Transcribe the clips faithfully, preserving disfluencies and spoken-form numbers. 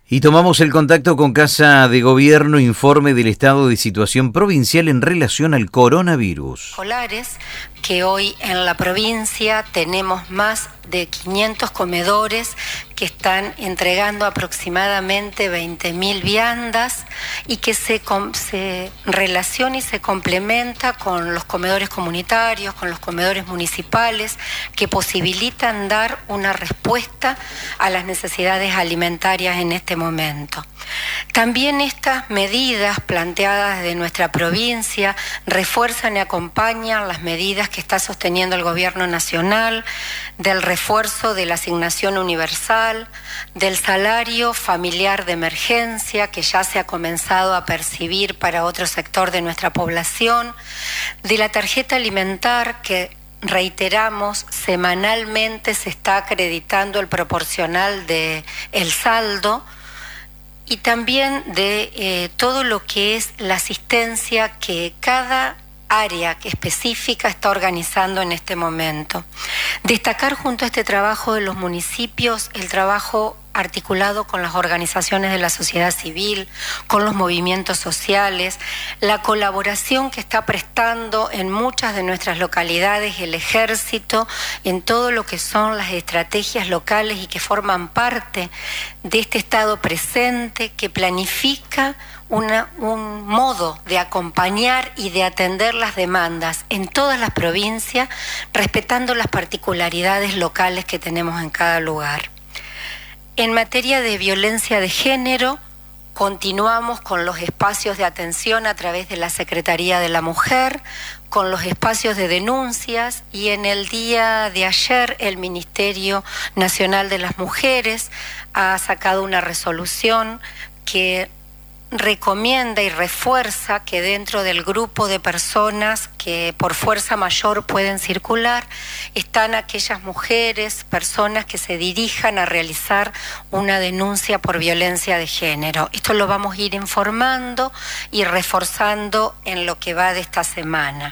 Y tomamos el contacto con Casa de Gobierno, informe del estado de situación provincial en relación al coronavirus. Escolares, que hoy en la provincia tenemos más de quinientos comedores que están entregando aproximadamente veinte mil viandas y que se, se relaciona y se complementa con los comedores comunitarios, con los comedores municipales, que posibilitan dar una respuesta a las necesidades alimentarias en este momento. También estas medidas planteadas de nuestra provincia refuerzan y acompañan las medidas que está sosteniendo el Gobierno Nacional, del refuerzo de la asignación universal, del salario familiar de emergencia que ya se ha comenzado a percibir para otro sector de nuestra población, de la tarjeta alimentar que, reiteramos, semanalmente se está acreditando el proporcional del saldo, y también de eh, todo lo que es la asistencia que cada área que específica está organizando en este momento. Destacar junto a este trabajo de los municipios el trabajo articulado con las organizaciones de la sociedad civil, con los movimientos sociales, la colaboración que está prestando en muchas de nuestras localidades el ejército, en todo lo que son las estrategias locales y que forman parte de este estado presente que planifica Una, un modo de acompañar y de atender las demandas en todas las provincias, respetando las particularidades locales que tenemos en cada lugar. En materia de violencia de género, continuamos con los espacios de atención a través de la Secretaría de la Mujer, con los espacios de denuncias, y en el día de ayer el Ministerio Nacional de las Mujeres ha sacado una resolución que recomienda y refuerza que dentro del grupo de personas que por fuerza mayor pueden circular están aquellas mujeres, personas que se dirijan a realizar una denuncia por violencia de género. Esto lo vamos a ir informando y reforzando en lo que va de esta semana.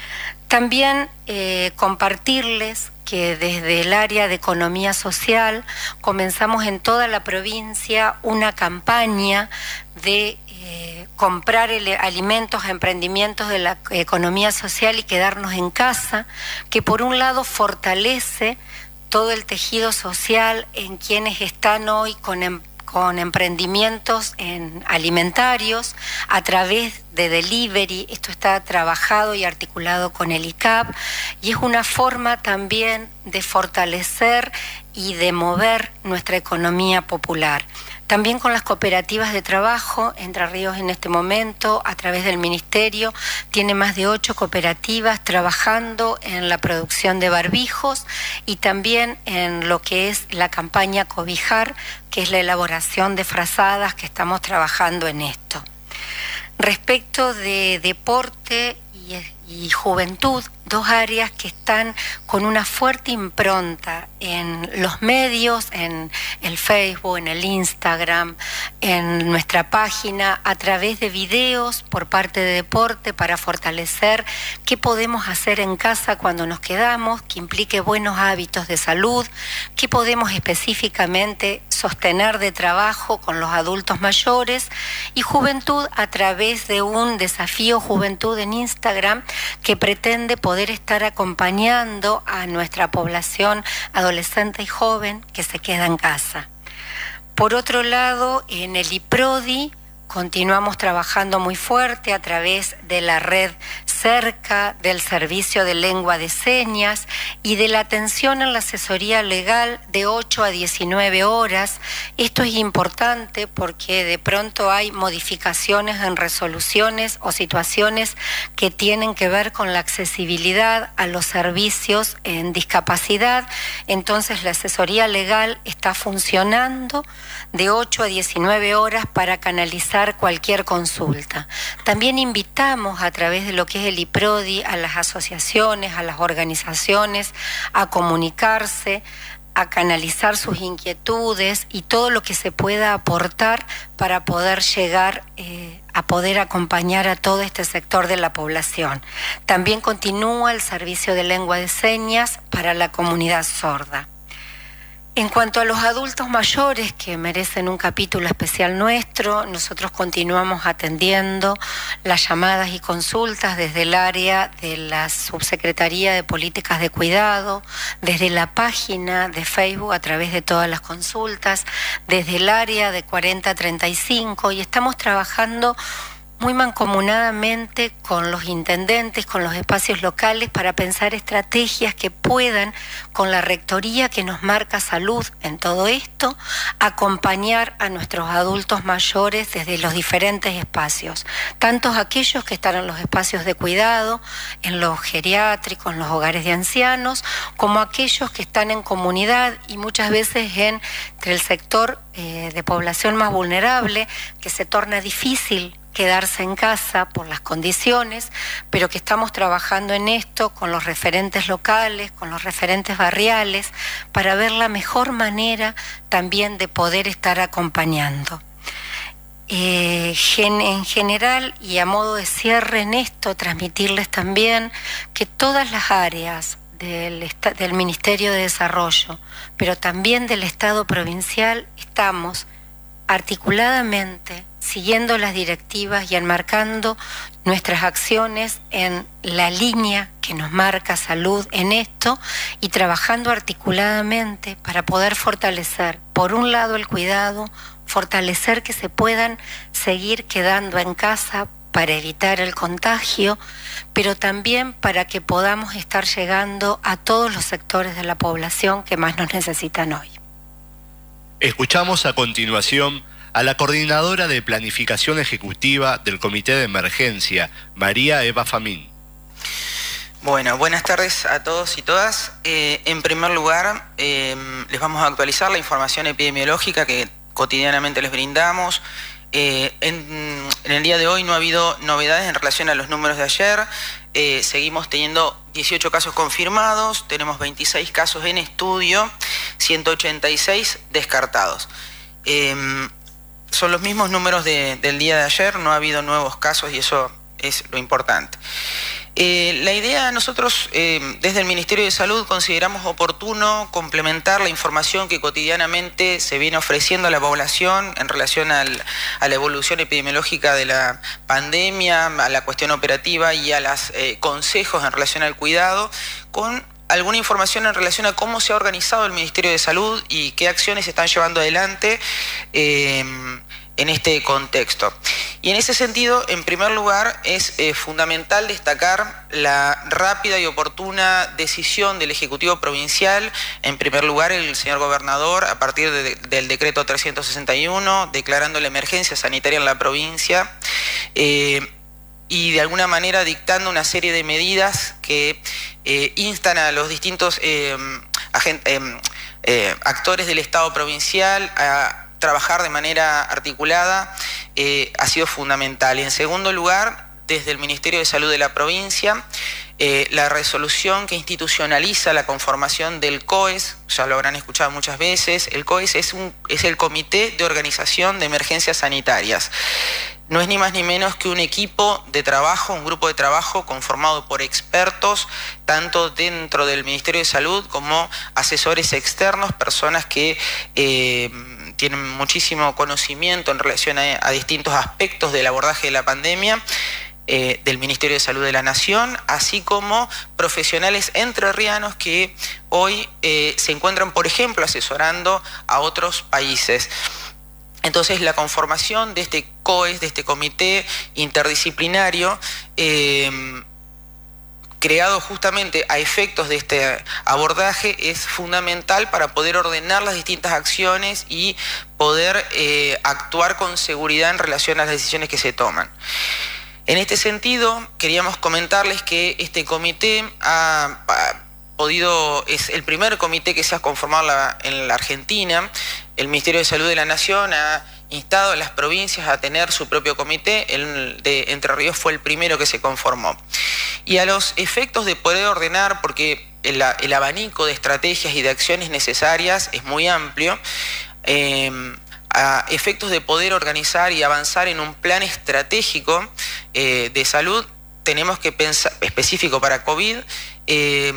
También eh, compartirles que desde el área de economía social comenzamos en toda la provincia una campaña de eh, comprar el, alimentos a emprendimientos de la economía social y quedarnos en casa, que por un lado fortalece todo el tejido social en quienes están hoy con em, con emprendimientos en alimentarios a través de delivery. Esto está trabajado y articulado con el I C A P y es una forma también de fortalecer y de mover nuestra economía popular. También con las cooperativas de trabajo, Entre Ríos en este momento, a través del Ministerio, tiene más de ocho cooperativas trabajando en la producción de barbijos y también en lo que es la campaña Cobijar, que es la elaboración de frazadas, que estamos trabajando en esto. Respecto de deporte y, y juventud, dos áreas que están con una fuerte impronta en los medios, en el Facebook, en el Instagram, en nuestra página, a través de videos por parte de deporte para fortalecer qué podemos hacer en casa cuando nos quedamos, que implique buenos hábitos de salud, qué podemos específicamente sostener de trabajo con los adultos mayores, y juventud a través de un desafío Juventud en Instagram que pretende poder estar acompañando a nuestra población adolescente y joven que se queda en casa. Por otro lado, en el IPRODI continuamos trabajando muy fuerte a través de la red Cerca, del servicio de lengua de señas y de la atención en la asesoría legal de ocho a diecinueve horas. Esto es importante porque de pronto hay modificaciones en resoluciones o situaciones que tienen que ver con la accesibilidad a los servicios en discapacidad. Entonces la asesoría legal está funcionando de ocho a diecinueve horas para canalizar cualquier consulta. También invitamos a través de lo que es el IPRODI a las asociaciones, a las organizaciones, a comunicarse, a canalizar sus inquietudes y todo lo que se pueda aportar para poder llegar eh, a poder acompañar a todo este sector de la población. También continúa el servicio de lengua de señas para la comunidad sorda. En cuanto a los adultos mayores, que merecen un capítulo especial nuestro, nosotros continuamos atendiendo las llamadas y consultas desde el área de la Subsecretaría de Políticas de Cuidado, desde la página de Facebook a través de todas las consultas, desde el área de cuarenta treinta y cinco, y estamos trabajando muy mancomunadamente con los intendentes, con los espacios locales, para pensar estrategias que puedan, con la rectoría que nos marca salud en todo esto, acompañar a nuestros adultos mayores desde los diferentes espacios, tantos aquellos que están en los espacios de cuidado, en los geriátricos, en los hogares de ancianos, como aquellos que están en comunidad y muchas veces en, entre el sector eh, de población más vulnerable, que se torna difícil quedarse en casa por las condiciones, pero que estamos trabajando en esto con los referentes locales, con los referentes barriales, para ver la mejor manera también de poder estar acompañando. Eh, gen, en general, y a modo de cierre en esto, transmitirles también que todas las áreas del, del Ministerio de Desarrollo, pero también del Estado provincial, estamos articuladamente siguiendo las directivas y enmarcando nuestras acciones en la línea que nos marca salud en esto, y trabajando articuladamente para poder fortalecer, por un lado, el cuidado, fortalecer que se puedan seguir quedando en casa para evitar el contagio, pero también para que podamos estar llegando a todos los sectores de la población que más nos necesitan hoy. Escuchamos a continuación a la coordinadora de Planificación Ejecutiva del Comité de Emergencia, María Eva Famín. Bueno, buenas tardes a todos y todas. Eh, en primer lugar, eh, les vamos a actualizar la información epidemiológica que cotidianamente les brindamos. Eh, en, en el día de hoy no ha habido novedades en relación a los números de ayer. Eh, seguimos teniendo dieciocho casos confirmados, tenemos veintiséis casos en estudio, ciento ochenta y seis descartados. Eh, son los mismos números de, del día de ayer, no ha habido nuevos casos y eso es lo importante. Eh, la idea, nosotros eh, desde el Ministerio de Salud consideramos oportuno complementar la información que cotidianamente se viene ofreciendo a la población en relación al, a la evolución epidemiológica de la pandemia, a la cuestión operativa y a los eh, consejos en relación al cuidado, con alguna información en relación a cómo se ha organizado el Ministerio de Salud y qué acciones se están llevando adelante eh, en este contexto. Y en ese sentido, en primer lugar, es eh, fundamental destacar la rápida y oportuna decisión del Ejecutivo Provincial. En primer lugar, el señor gobernador, a partir de, del decreto trescientos sesenta y uno, declarando la emergencia sanitaria en la provincia, eh, y de alguna manera dictando una serie de medidas que eh, instan a los distintos eh, agent, eh, eh, actores del Estado provincial a trabajar de manera articulada, eh, ha sido fundamental. Y en segundo lugar, desde el Ministerio de Salud de la provincia, eh, la resolución que institucionaliza la conformación del C O E S, ya lo habrán escuchado muchas veces. El C O E S es, un, es el Comité de Organización de Emergencias Sanitarias. No es ni más ni menos que un equipo de trabajo, un grupo de trabajo conformado por expertos, tanto dentro del Ministerio de Salud como asesores externos, personas que eh, tienen muchísimo conocimiento en relación a, a distintos aspectos del abordaje de la pandemia, eh, del Ministerio de Salud de la Nación, así como profesionales entrerrianos que hoy eh, se encuentran, por ejemplo, asesorando a otros países. Entonces, la conformación de este C O E S, de este comité interdisciplinario, eh, creado justamente a efectos de este abordaje, es fundamental para poder ordenar las distintas acciones y poder eh, actuar con seguridad en relación a las decisiones que se toman. En este sentido, queríamos comentarles que este comité ha, ha podido, es el primer comité que se ha conformado la, en la Argentina. El Ministerio de Salud de la Nación ha instado a las provincias a tener su propio comité. El de Entre Ríos fue el primero que se conformó. Y a los efectos de poder ordenar, porque el, el abanico de estrategias y de acciones necesarias es muy amplio, eh, a efectos de poder organizar y avanzar en un plan estratégico eh, de salud, tenemos que pensar, específico para COVID, eh,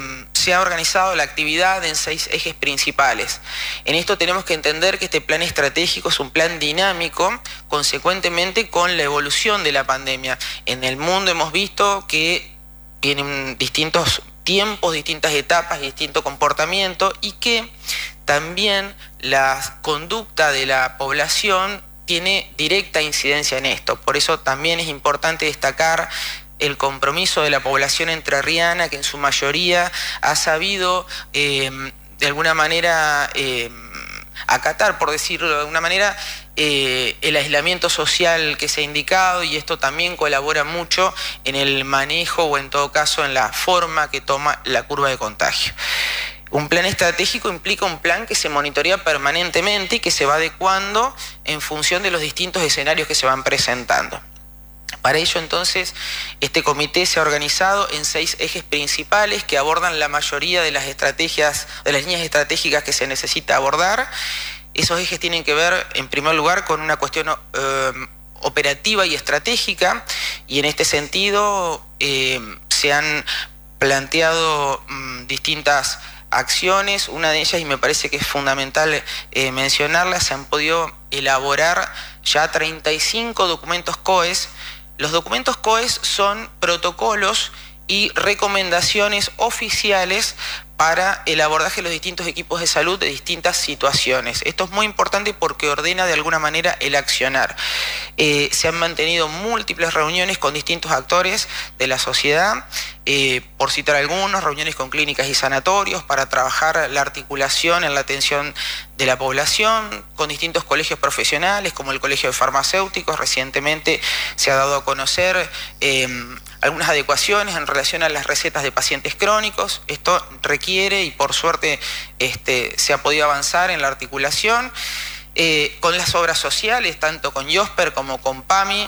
se ha organizado la actividad en seis ejes principales. En esto tenemos que entender que este plan estratégico es un plan dinámico, consecuentemente con la evolución de la pandemia. En el mundo hemos visto que tienen distintos tiempos, distintas etapas y distinto comportamiento, y que también la conducta de la población tiene directa incidencia en esto. Por eso también es importante destacar el compromiso de la población entrerriana, que en su mayoría ha sabido eh, de alguna manera eh, acatar, por decirlo de alguna manera, eh, el aislamiento social que se ha indicado, y esto también colabora mucho en el manejo o en todo caso en la forma que toma la curva de contagio. Un plan estratégico implica un plan que se monitorea permanentemente y que se va adecuando en función de los distintos escenarios que se van presentando. Para ello, entonces, este comité se ha organizado en seis ejes principales que abordan la mayoría de las estrategias, de las líneas estratégicas que se necesita abordar. Esos ejes tienen que ver, en primer lugar, con una cuestión eh, operativa y estratégica, y en este sentido eh, se han planteado mmm, distintas acciones. Una de ellas, y me parece que es fundamental eh, mencionarla, se han podido elaborar ya treinta y cinco documentos C O E S. Los documentos C O E S son protocolos y recomendaciones oficiales para el abordaje de los distintos equipos de salud de distintas situaciones. Esto es muy importante porque ordena de alguna manera el accionar. Eh, se han mantenido múltiples reuniones con distintos actores de la sociedad, eh, por citar algunos, reuniones con clínicas y sanatorios para trabajar la articulación en la atención de la población, con distintos colegios profesionales como el Colegio de Farmacéuticos. Recientemente se ha dado a conocer eh, algunas adecuaciones en relación a las recetas de pacientes crónicos. Esto requiere, y por suerte este, se ha podido avanzar en la articulación eh, con las obras sociales, tanto con IOSPER como con PAMI,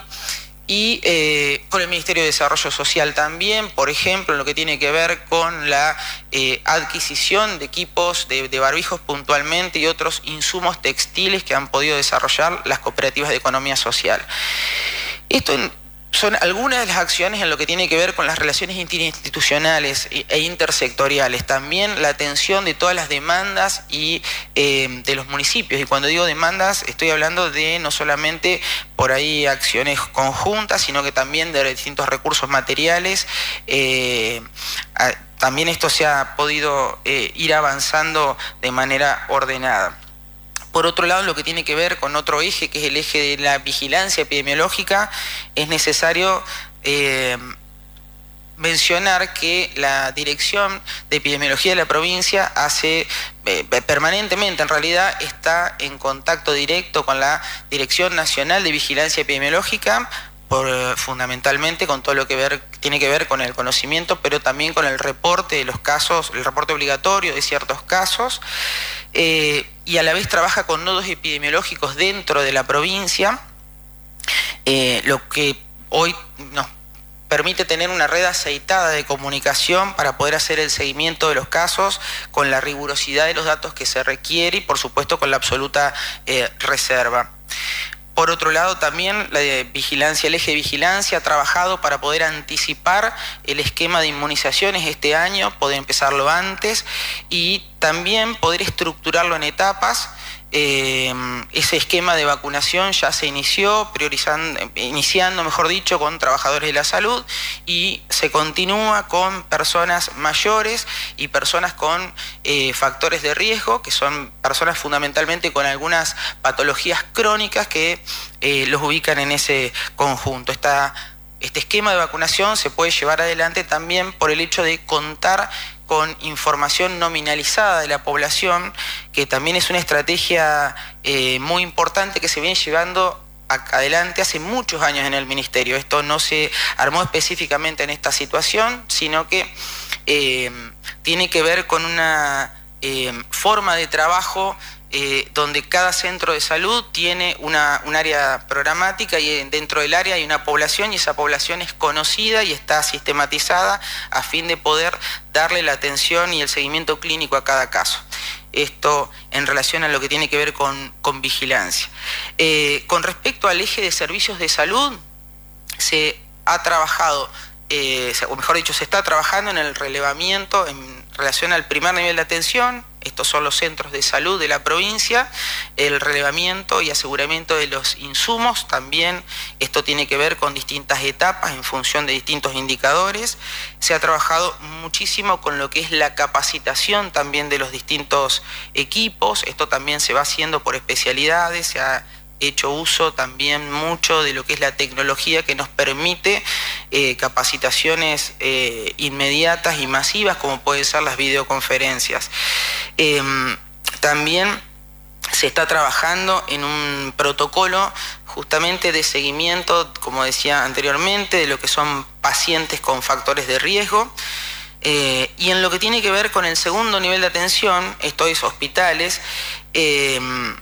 y eh, con el Ministerio de Desarrollo Social también, por ejemplo, en lo que tiene que ver con la eh, adquisición de equipos de, de barbijos puntualmente y otros insumos textiles que han podido desarrollar las cooperativas de economía social. Esto en, son algunas de las acciones en lo que tiene que ver con las relaciones interinstitucionales e intersectoriales. También la atención de todas las demandas y eh, de los municipios. Y cuando digo demandas, estoy hablando de no solamente por ahí acciones conjuntas, sino que también de distintos recursos materiales. Eh, a, también esto se ha podido eh, ir avanzando de manera ordenada. Por otro lado, lo que tiene que ver con otro eje, que es el eje de la vigilancia epidemiológica, es necesario eh, mencionar que la Dirección de Epidemiología de la provincia hace eh, permanentemente, en realidad, está en contacto directo con la Dirección Nacional de Vigilancia Epidemiológica, por, fundamentalmente con todo lo que ver, tiene que ver con el conocimiento, pero también con el reporte de los casos, el reporte obligatorio de ciertos casos. Eh, y a la vez trabaja con nodos epidemiológicos dentro de la provincia, eh, lo que hoy nos permite tener una red aceitada de comunicación para poder hacer el seguimiento de los casos con la rigurosidad de los datos que se requiere y por supuesto con la absoluta eh, reserva. Por otro lado, también la de vigilancia, el eje de vigilancia ha trabajado para poder anticipar el esquema de inmunizaciones este año, poder empezarlo antes y también poder estructurarlo en etapas. Eh, ese esquema de vacunación ya se inició, priorizando, iniciando, mejor dicho, con trabajadores de la salud y se continúa con personas mayores y personas con eh, factores de riesgo, que son personas fundamentalmente con algunas patologías crónicas que eh, los ubican en ese conjunto. Esta, este esquema de vacunación se puede llevar adelante también por el hecho de contar con información nominalizada de la población, que también es una estrategia eh, muy importante que se viene llevando adelante hace muchos años en el Ministerio. Esto no se armó específicamente en esta situación, sino que eh, tiene que ver con una eh, forma de trabajo Eh, donde cada centro de salud tiene una, un área programática y dentro del área hay una población y esa población es conocida y está sistematizada a fin de poder darle la atención y el seguimiento clínico a cada caso. Esto en relación a lo que tiene que ver con, con vigilancia. Eh, con respecto al eje de servicios de salud, se ha trabajado, eh, o mejor dicho, se está trabajando en el relevamiento, en relación al primer nivel de atención, estos son los centros de salud de la provincia, el relevamiento y aseguramiento de los insumos, también esto tiene que ver con distintas etapas en función de distintos indicadores. Se ha trabajado muchísimo con lo que es la capacitación también de los distintos equipos, esto también se va haciendo por especialidades, se ha hecho uso también mucho de lo que es la tecnología que nos permite eh, capacitaciones eh, inmediatas y masivas, como pueden ser las videoconferencias. Eh, también se está trabajando en un protocolo justamente de seguimiento, como decía anteriormente, de lo que son pacientes con factores de riesgo. Eh, y en lo que tiene que ver con el segundo nivel de atención, esto es hospitales, eh,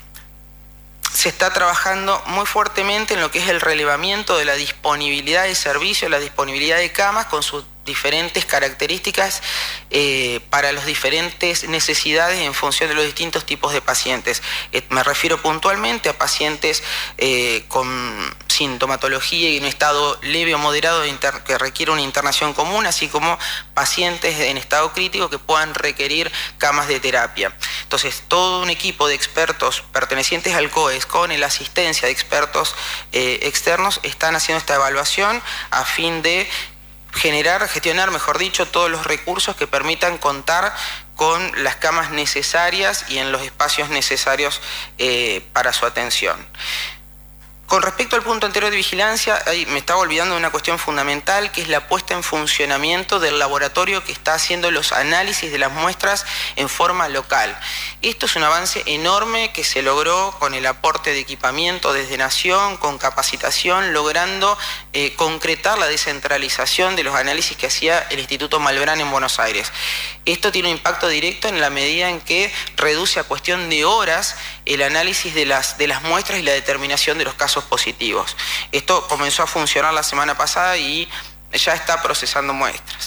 se está trabajando muy fuertemente en lo que es el relevamiento de la disponibilidad de servicios, la disponibilidad de camas con sus diferentes características eh, para las diferentes necesidades en función de los distintos tipos de pacientes. Eh, me refiero puntualmente a pacientes eh, con sintomatología y en estado leve o moderado de inter que requiere una internación común, así como pacientes en estado crítico que puedan requerir camas de terapia. Entonces, todo un equipo de expertos pertenecientes al C O E S con la asistencia de expertos eh, externos están haciendo esta evaluación a fin de generar, gestionar, mejor dicho, todos los recursos que permitan contar con las camas necesarias y en los espacios necesarios eh, para su atención. Con respecto al punto anterior de vigilancia, ahí me estaba olvidando de una cuestión fundamental, que es la puesta en funcionamiento del laboratorio que está haciendo los análisis de las muestras en forma local. Esto es un avance enorme que se logró con el aporte de equipamiento desde Nación, con capacitación, logrando eh, concretar la descentralización de los análisis que hacía el Instituto Malbrán en Buenos Aires. Esto tiene un impacto directo en la medida en que reduce a cuestión de horas el análisis de las, de las muestras y la determinación de los casos positivos. Esto comenzó a funcionar la semana pasada y ya está procesando muestras.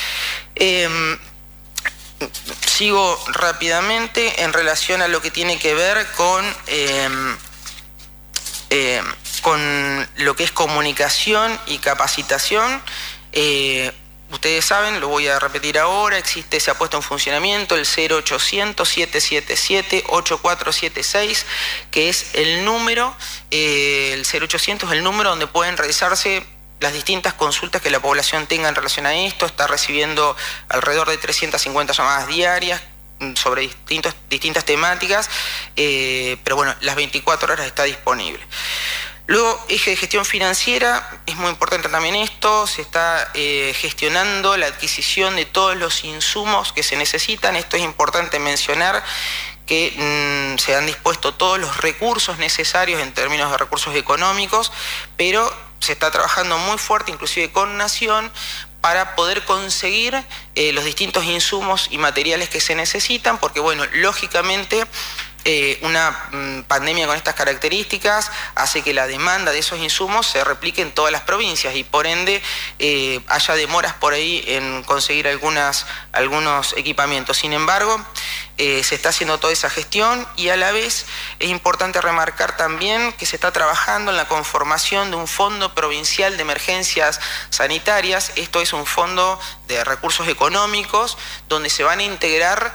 Eh, sigo rápidamente en relación a lo que tiene que ver con, eh, eh, con lo que es comunicación y capacitación. Eh, Ustedes saben, lo voy a repetir ahora, existe, se ha puesto en funcionamiento el cero ochocientos, siete siete siete, ocho cuatro siete seis, que es el número, eh, el cero ochocientos es el número donde pueden realizarse las distintas consultas que la población tenga en relación a esto. Está recibiendo alrededor de trescientas cincuenta llamadas diarias sobre distintos, distintas temáticas, eh, pero bueno, las veinticuatro horas está disponible. Luego, eje de gestión financiera, es muy importante también esto, se está eh, gestionando la adquisición de todos los insumos que se necesitan. Esto es importante mencionar que mmm, se han dispuesto todos los recursos necesarios en términos de recursos económicos, pero se está trabajando muy fuerte, inclusive con Nación, para poder conseguir eh, los distintos insumos y materiales que se necesitan, porque bueno, lógicamente Eh, una mm, pandemia con estas características hace que la demanda de esos insumos se replique en todas las provincias y por ende eh, haya demoras por ahí en conseguir algunas, algunos equipamientos. Sin embargo, eh, se está haciendo toda esa gestión y a la vez es importante remarcar también que se está trabajando en la conformación de un fondo provincial de emergencias sanitarias. Esto es un fondo de recursos económicos donde se van a integrar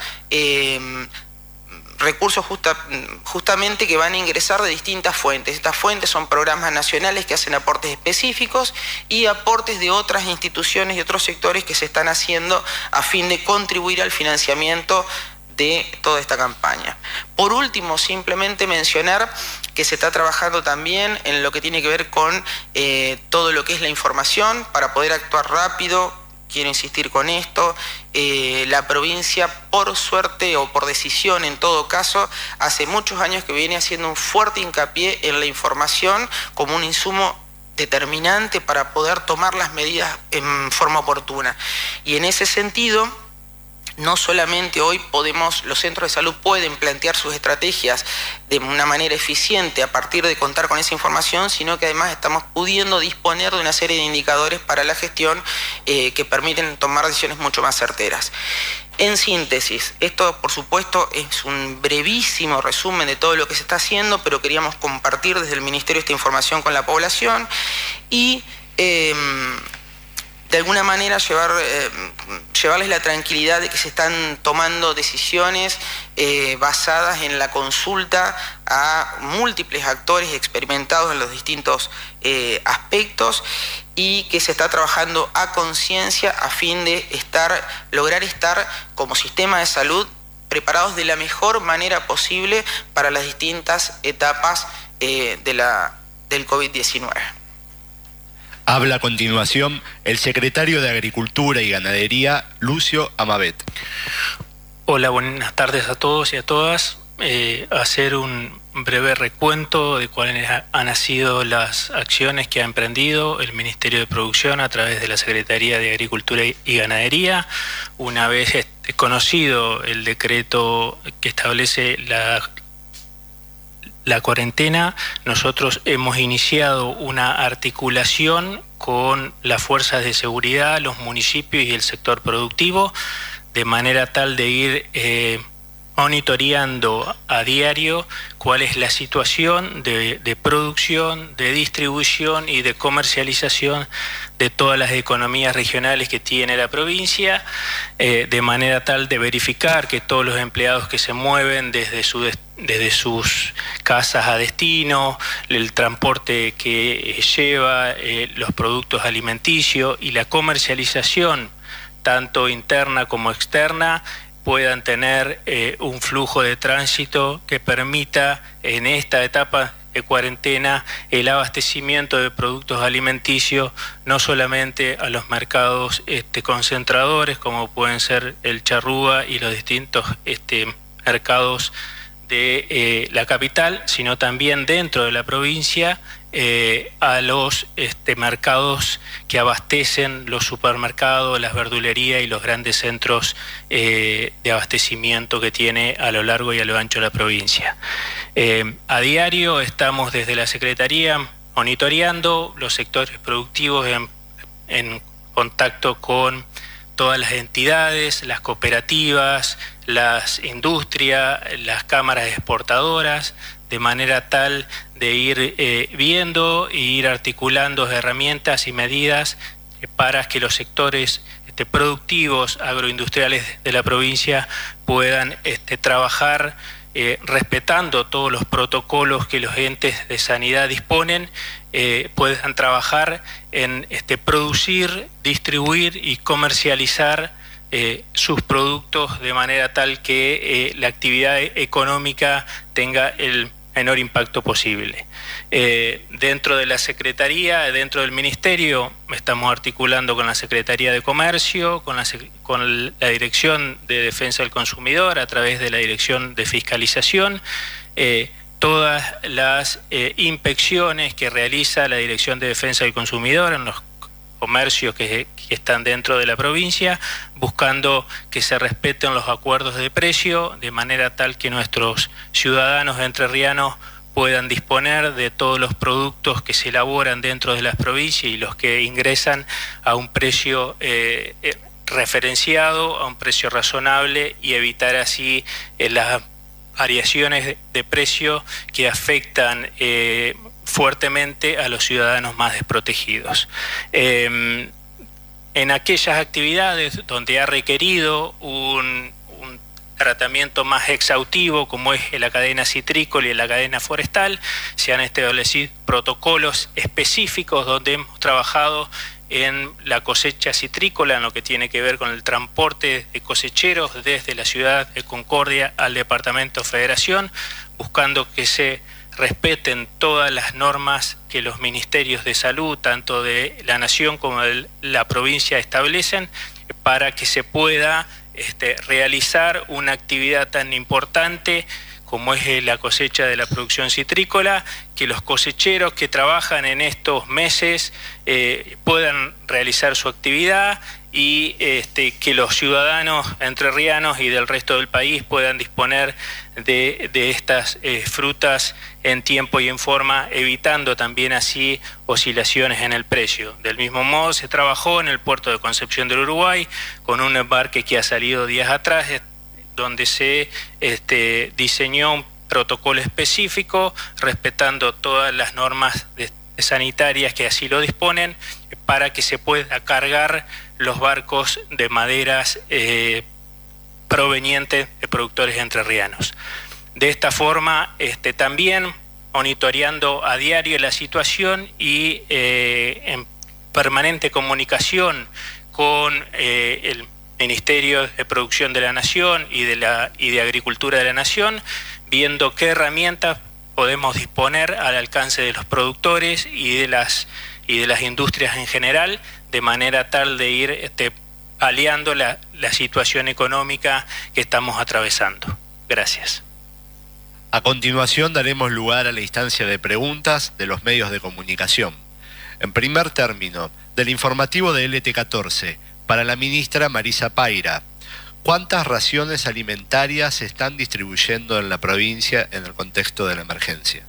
eh, recursos justa, justamente que van a ingresar de distintas fuentes. Estas fuentes son programas nacionales que hacen aportes específicos y aportes de otras instituciones y otros sectores que se están haciendo a fin de contribuir al financiamiento de toda esta campaña. Por último, simplemente mencionar que se está trabajando también en lo que tiene que ver con eh, todo lo que es la información para poder actuar rápido. Quiero insistir con esto, eh, la provincia, por suerte o por decisión en todo caso, hace muchos años que viene haciendo un fuerte hincapié en la información como un insumo determinante para poder tomar las medidas en forma oportuna. Y en ese sentido, no solamente hoy podemos, los centros de salud pueden plantear sus estrategias de una manera eficiente a partir de contar con esa información, sino que además estamos pudiendo disponer de una serie de indicadores para la gestión eh, que permiten tomar decisiones mucho más certeras. En síntesis, esto por supuesto es un brevísimo resumen de todo lo que se está haciendo, pero queríamos compartir desde el Ministerio esta información con la población y eh, de alguna manera llevar, eh, llevarles la tranquilidad de que se están tomando decisiones eh, basadas en la consulta a múltiples actores experimentados en los distintos eh, aspectos, y que se está trabajando a conciencia a fin de estar, lograr estar como sistema de salud preparados de la mejor manera posible para las distintas etapas eh, de la, del COVID diecinueve. Habla a continuación el secretario de Agricultura y Ganadería, Lucio Amabet. Hola, buenas tardes a todos y a todas. Eh, hacer un breve recuento de cuáles han sido las acciones que ha emprendido el Ministerio de Producción a través de la Secretaría de Agricultura y Ganadería. Una vez este, conocido el decreto que establece la la cuarentena, nosotros hemos iniciado una articulación con las fuerzas de seguridad, los municipios y el sector productivo, de manera tal de ir eh, monitoreando a diario cuál es la situación de, de producción, de distribución y de comercialización de todas las economías regionales que tiene la provincia, eh, de manera tal de verificar que todos los empleados que se mueven desde, su, desde sus casas a destino, el transporte que lleva eh, los productos alimenticios y la comercialización, tanto interna como externa, puedan tener eh, un flujo de tránsito que permita en esta etapa de cuarentena el abastecimiento de productos alimenticios, no solamente a los mercados este, concentradores, como pueden ser el Charrúa y los distintos este, mercados de eh, la capital, sino también dentro de la provincia, eh, a los este, mercados que abastecen los supermercados, las verdulerías y los grandes centros eh, de abastecimiento que tiene a lo largo y a lo ancho de la provincia. Eh, a diario estamos desde la Secretaría monitoreando los sectores productivos en, en contacto con todas las entidades, las cooperativas, las industrias, las cámaras exportadoras, de manera tal de ir eh, viendo e ir articulando herramientas y medidas eh, para que los sectores este, productivos agroindustriales de la provincia puedan este, trabajar eh, respetando todos los protocolos que los entes de sanidad disponen, eh, puedan trabajar en este, producir, distribuir y comercializar Eh, sus productos de manera tal que eh, la actividad económica tenga el menor impacto posible. Eh, dentro de la Secretaría, dentro del Ministerio, estamos articulando con la Secretaría de Comercio, con la, con la Dirección de Defensa del Consumidor, a través de la Dirección de Fiscalización, eh, todas las eh, inspecciones que realiza la Dirección de Defensa del Consumidor en los comercios que, que están dentro de la provincia, buscando que se respeten los acuerdos de precio, de manera tal que nuestros ciudadanos entrerrianos puedan disponer de todos los productos que se elaboran dentro de las provincias y los que ingresan a un precio eh, eh, referenciado, a un precio razonable, y evitar así eh, las variaciones de, de precio que afectan eh, fuertemente a los ciudadanos más desprotegidos. Eh, en aquellas actividades donde ha requerido un, un tratamiento más exhaustivo, como es la cadena citrícola y la cadena forestal, se han establecido protocolos específicos donde hemos trabajado en la cosecha citrícola, en lo que tiene que ver con el transporte de cosecheros desde la ciudad de Concordia al departamento Federación, buscando que se respeten todas las normas que los ministerios de salud, tanto de la nación como de la provincia, establecen para que se pueda este, realizar una actividad tan importante como es la cosecha de la producción citrícola, que los cosecheros que trabajan en estos meses eh, puedan realizar su actividad y este, que los ciudadanos entrerrianos y del resto del país puedan disponer de, de estas eh, frutas en tiempo y en forma, evitando también así oscilaciones en el precio. Del mismo modo se trabajó en el puerto de Concepción del Uruguay con un embarque que ha salido días atrás, donde se este, diseñó un protocolo específico respetando todas las normas de, de sanitarias que así lo disponen, para que se pueda cargar los barcos de maderas eh, provenientes de productores entrerrianos. De esta forma, este, también monitoreando a diario la situación y eh, en permanente comunicación con eh, el Ministerio de Producción de la Nación y de, la, y de Agricultura de la Nación, viendo qué herramientas podemos disponer al alcance de los productores y de las, y de las industrias en general, de manera tal de ir este, paliando la, la situación económica que estamos atravesando. Gracias. A continuación daremos lugar a la instancia de preguntas de los medios de comunicación. En primer término, del informativo de L T catorce, para la ministra Marisa Paira, ¿cuántas raciones alimentarias se están distribuyendo en la provincia en el contexto de la emergencia?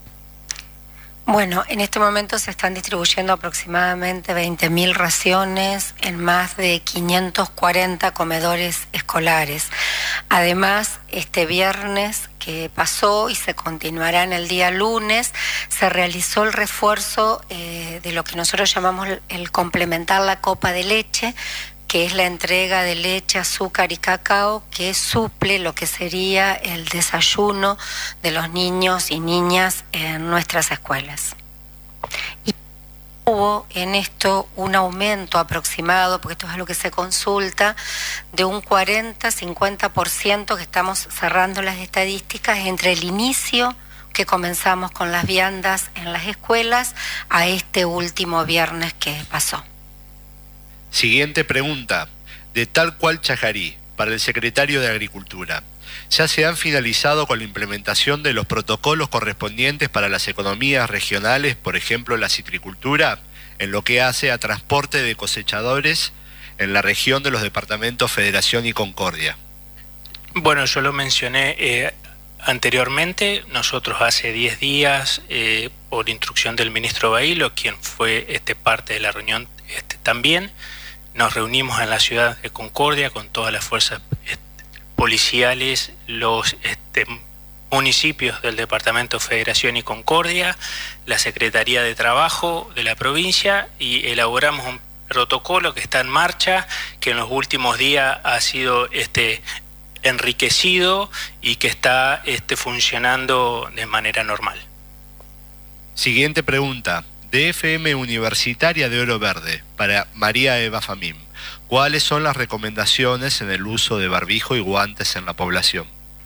Bueno, en este momento se están distribuyendo aproximadamente veinte mil raciones en más de quinientos cuarenta comedores escolares. Además, este viernes que pasó y se continuará en el día lunes, se realizó el refuerzo eh, de lo que nosotros llamamos el complementar la copa de leche, que es la entrega de leche, azúcar y cacao, que suple lo que sería el desayuno de los niños y niñas en nuestras escuelas. Y hubo en esto un aumento aproximado, porque esto es algo que se consulta, de un cuarenta a cincuenta por ciento, que estamos cerrando las estadísticas, entre el inicio que comenzamos con las viandas en las escuelas a este último viernes que pasó. Siguiente pregunta, de Tal Cual Chajarí, para el secretario de Agricultura. ¿Ya se han finalizado con la implementación de los protocolos correspondientes para las economías regionales, por ejemplo la citricultura, en lo que hace a transporte de cosechadores en la región de los departamentos Federación y Concordia? Bueno, yo lo mencioné eh, anteriormente. Nosotros hace diez días, eh, por instrucción del ministro Bailo, quien fue este, parte de la reunión este, también, nos reunimos en la ciudad de Concordia con todas las fuerzas este, policiales, los este, municipios del departamento Federación y Concordia, la Secretaría de Trabajo de la provincia, y elaboramos un protocolo que está en marcha, que en los últimos días ha sido este, enriquecido y que está este, funcionando de manera normal. Siguiente pregunta, de F M Universitaria de Oro Verde, para María Eva Famim. ¿Cuáles son las recomendaciones en el uso de barbijo y guantes en la población?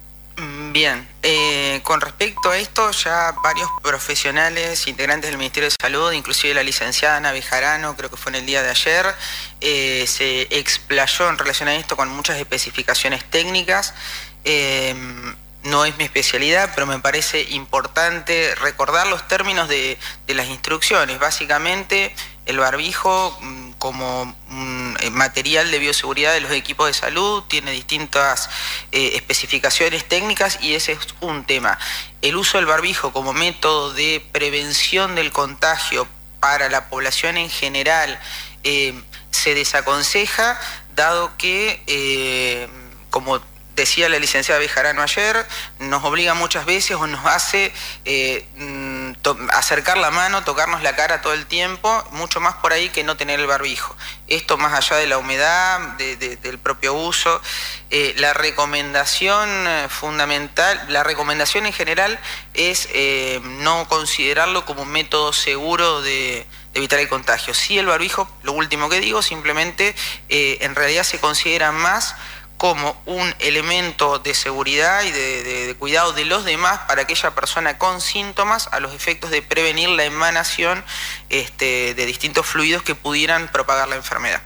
Bien, eh, con respecto a esto, ya varios profesionales integrantes del Ministerio de Salud, inclusive la licenciada Ana Bejarano, creo que fue en el día de ayer, eh, se explayó en relación a esto con muchas especificaciones técnicas. Eh, no es mi especialidad, pero me parece importante recordar los términos de, de las instrucciones. Básicamente, el barbijo como un material de bioseguridad de los equipos de salud tiene distintas eh, especificaciones técnicas, y ese es un tema. El uso del barbijo como método de prevención del contagio para la población en general eh, se desaconseja, dado que, eh, como decía la licenciada Bejarano ayer, nos obliga muchas veces o nos hace eh, acercar la mano, tocarnos la cara todo el tiempo, mucho más por ahí que no tener el barbijo. Esto más allá de la humedad, de, de, del propio uso. Eh, la recomendación fundamental, la recomendación en general es eh, no considerarlo como un método seguro de, de evitar el contagio. Sí, el barbijo, lo último que digo, simplemente eh, en realidad se considera más como un elemento de seguridad y de, de, de cuidado de los demás para aquella persona con síntomas, a los efectos de prevenir la emanación este, de distintos fluidos que pudieran propagar la enfermedad.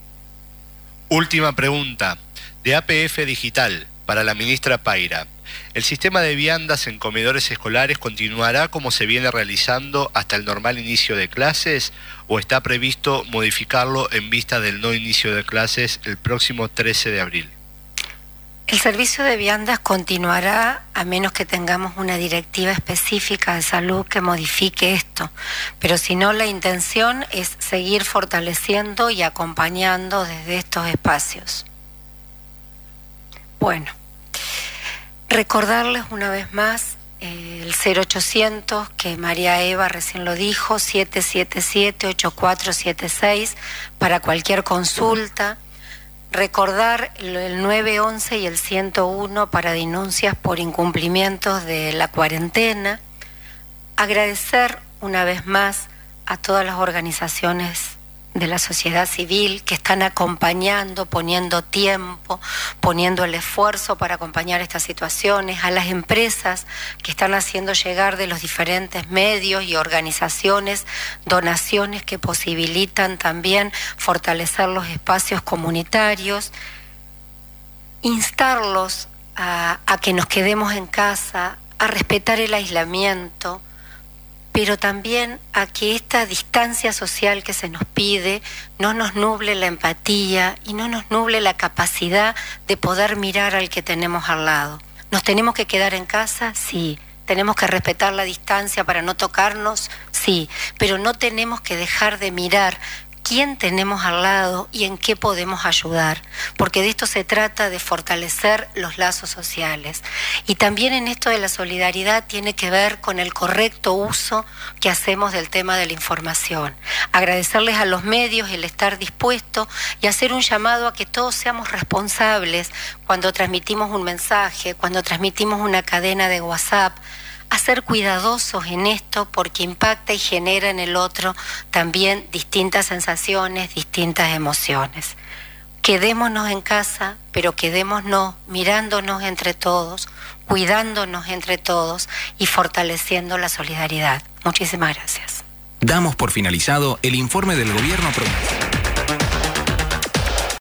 Última pregunta, de A P F Digital, para la ministra Paira. ¿El sistema de viandas en comedores escolares continuará como se viene realizando hasta el normal inicio de clases, o está previsto modificarlo en vista del no inicio de clases el próximo trece de abril? El servicio de viandas continuará a menos que tengamos una directiva específica de salud que modifique esto, pero si no, la intención es seguir fortaleciendo y acompañando desde estos espacios. Bueno, recordarles una vez más eh, el cero ochocientos, que María Eva recién lo dijo, siete siete siete, ocho cuatro siete seis, para cualquier consulta. Recordar el nueve once y el ciento uno para denuncias por incumplimientos de la cuarentena. Agradecer una vez más a todas las organizaciones de la sociedad civil que están acompañando, poniendo tiempo, poniendo el esfuerzo para acompañar estas situaciones, a las empresas que están haciendo llegar de los diferentes medios y organizaciones donaciones que posibilitan también fortalecer los espacios comunitarios, instarlos a, a que nos quedemos en casa, a respetar el aislamiento, pero también a que esta distancia social que se nos pide no nos nuble la empatía y no nos nuble la capacidad de poder mirar al que tenemos al lado. ¿Nos tenemos que quedar en casa? Sí. ¿Tenemos que respetar la distancia para no tocarnos? Sí. Pero no tenemos que dejar de mirar quién tenemos al lado y en qué podemos ayudar, porque de esto se trata, de fortalecer los lazos sociales. Y también en esto de la solidaridad tiene que ver con el correcto uso que hacemos del tema de la información. Agradecerles a los medios el estar dispuestos y hacer un llamado a que todos seamos responsables cuando transmitimos un mensaje, cuando transmitimos una cadena de WhatsApp, a ser cuidadosos en esto porque impacta y genera en el otro también distintas sensaciones, distintas emociones. Quedémonos en casa, pero quedémonos mirándonos entre todos, cuidándonos entre todos y fortaleciendo la solidaridad. Muchísimas gracias. Damos por finalizado el informe del Gobierno provincial.